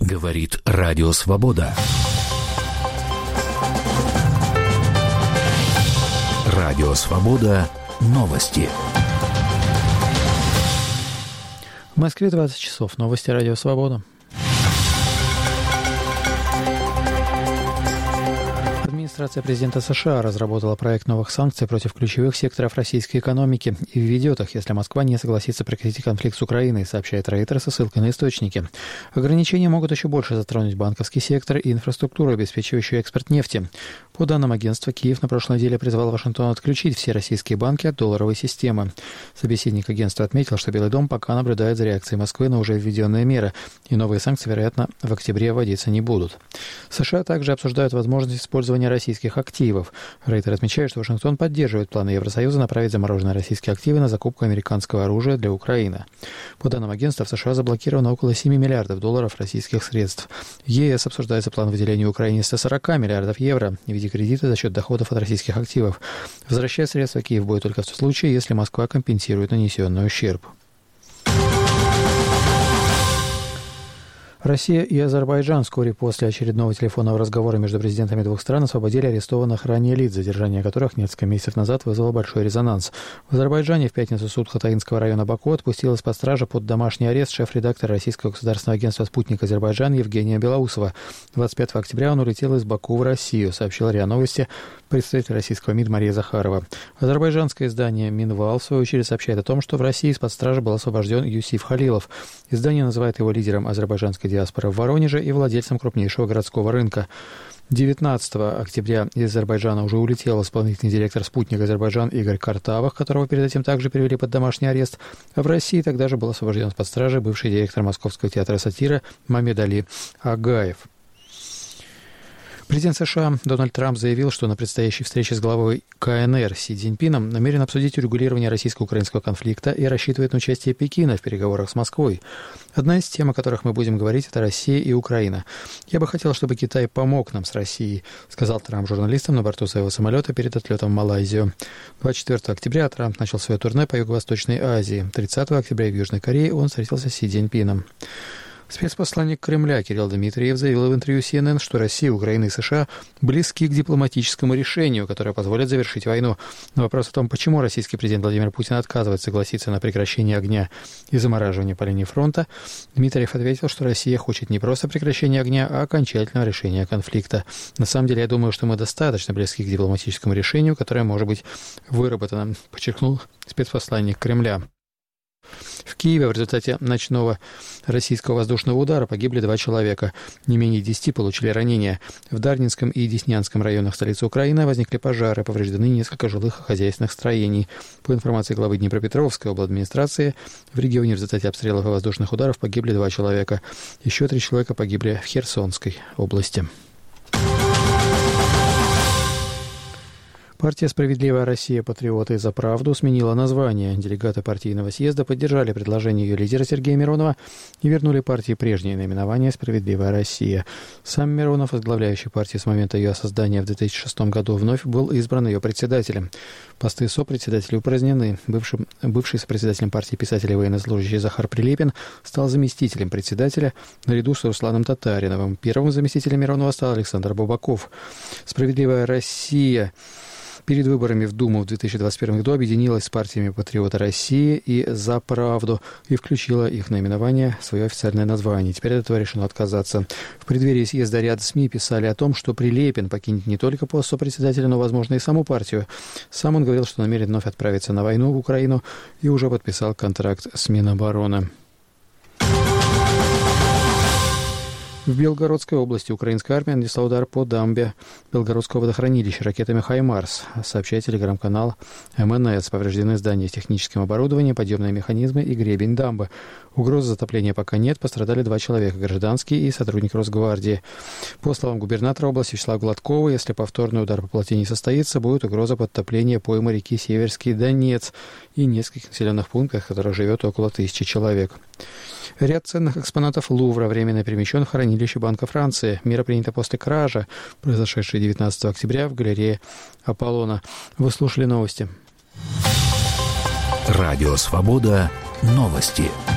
Говорит Радио Свобода. Радио Свобода. Новости. В Москве 20 часов. Новости Радио Свобода. Администрация президента США разработала проект новых санкций против ключевых секторов российской экономики и введет их, если Москва не согласится прекратить конфликт с Украиной, сообщает Reuters со ссылкой на источники. Ограничения могут еще больше затронуть банковский сектор и инфраструктуру, обеспечивающую экспорт нефти. По данным агентства, Киев на прошлой неделе призвал Вашингтон отключить все российские банки от долларовой системы. Собеседник агентства отметил, что Белый дом пока наблюдает за реакцией Москвы на уже введенные меры, и новые санкции, вероятно, в октябре вводиться не будут. США также обсуждают возможность использования российских активов. Рейтер отмечает, что Вашингтон поддерживает планы Евросоюза направить замороженные российские активы на закупку американского оружия для Украины. По данным агентства, в США заблокировано около 7 миллиардов долларов российских средств. В ЕС обсуждается план выделения Украине 140 миллиардов евро в виде кредита за счет доходов от российских активов. Возвращать средства Киев будет только в том случае, если Москва компенсирует нанесенный ущерб. Россия и Азербайджан вскоре после очередного телефонного разговора между президентами двух стран освободили арестованных ранее лиц, задержание которых несколько месяцев назад вызвало большой резонанс. В Азербайджане в пятницу суд Хатаинского района Баку отпустил из-под стражи под домашний арест шеф-редактора российского государственного агентства «Спутник Азербайджан» Евгения Белоусова. 25 октября он улетел из Баку в Россию, сообщил РИА Новости представитель российского МИД Мария Захарова. Азербайджанское издание «Минвал» в свою очередь сообщает о том, что в России из-под стражи был освобожден Юсиф Халилов. Издание называет его лидером азербайджанской диаспоры в Воронеже и владельцем крупнейшего городского рынка. 19 октября из Азербайджана уже улетел исполнительный директор «Спутника Азербайджан» Игорь Картавых, которого перед этим также перевели под домашний арест. А в России тогда же был освобожден из-под стражи бывший директор Московского театра сатиры Мамед Али Агаев. Президент США Дональд Трамп заявил, что на предстоящей встрече с главой КНР Си Цзиньпином намерен обсудить урегулирование российско-украинского конфликта и рассчитывает на участие Пекина в переговорах с Москвой. Одна из тем, о которых мы будем говорить, это Россия и Украина. «Я бы хотел, чтобы Китай помог нам с Россией», сказал Трамп журналистам на борту своего самолета перед отлетом в Малайзию. 24 октября Трамп начал свое турне по Юго-Восточной Азии. 30 октября в Южной Корее он встретился с Си Цзиньпином. Спецпосланник Кремля Кирилл Дмитриев заявил в интервью CNN, что Россия, Украина и США близки к дипломатическому решению, которое позволит завершить войну. На вопрос о том, почему российский президент Владимир Путин отказывается согласиться на прекращение огня и замораживание по линии фронта, Дмитриев ответил, что Россия хочет не просто прекращения огня, а окончательного решения конфликта. На самом деле, я думаю, что мы достаточно близки к дипломатическому решению, которое может быть выработано, подчеркнул спецпосланник Кремля. В Киеве в результате ночного российского воздушного удара погибли 2 человека. Не менее 10 получили ранения. В Дарнинском и Деснянском районах столицы Украины возникли пожары, повреждены несколько жилых и хозяйственных строений. По информации главы Днепропетровской обладминистрации, в регионе в результате обстрелов и воздушных ударов погибли 2 человека. Еще 3 человека погибли в Херсонской области. Партия «Справедливая Россия. Патриоты за правду» сменила название. Делегаты партийного съезда поддержали предложение ее лидера Сергея Миронова и вернули партии прежнее наименование «Справедливая Россия». Сам Миронов, возглавляющий партию с момента ее создания в 2006 году, вновь был избран ее председателем. Посты сопредседателей упразднены. Бывший сопредседателем партии писателей и военнослужащий Захар Прилепин стал заместителем председателя наряду с Русланом Татариновым. Первым заместителем Миронова стал Александр Бабаков. «Справедливая Россия» перед выборами в Думу в 2021 году объединилась с партиями «Патриоты России» и «За правду» и включила их наименование в свое официальное название. Теперь от этого решено отказаться. В преддверии съезда ряд СМИ писали о том, что Прилепин покинет не только пост сопредседателя, но, возможно, и саму партию. Сам он говорил, что намерен вновь отправиться на войну в Украину и уже подписал контракт с Минобороны. В Белгородской области украинская армия нанесла удар по дамбе Белгородского водохранилища ракетами «Хаймарс», сообщает телеграм-канал МНС. Повреждены здания с техническим оборудованием, подъемные механизмы и гребень дамбы. Угрозы затопления пока нет, пострадали 2 человека, гражданский и сотрудник Росгвардии. По словам губернатора области Вячеслава Гладкова, если повторный удар по плоте не состоится, будет угроза подтопления поймы реки Северский Донец и нескольких населенных пунктах, в которых живет около 1000 человек. Ряд ценных экспонатов Лувра временно перемещен в хранилище Банка Франции. Мера принята после кражи, произошедшей 19 октября в галерее Аполлона. Вы слушали новости. Радио Свобода. Новости.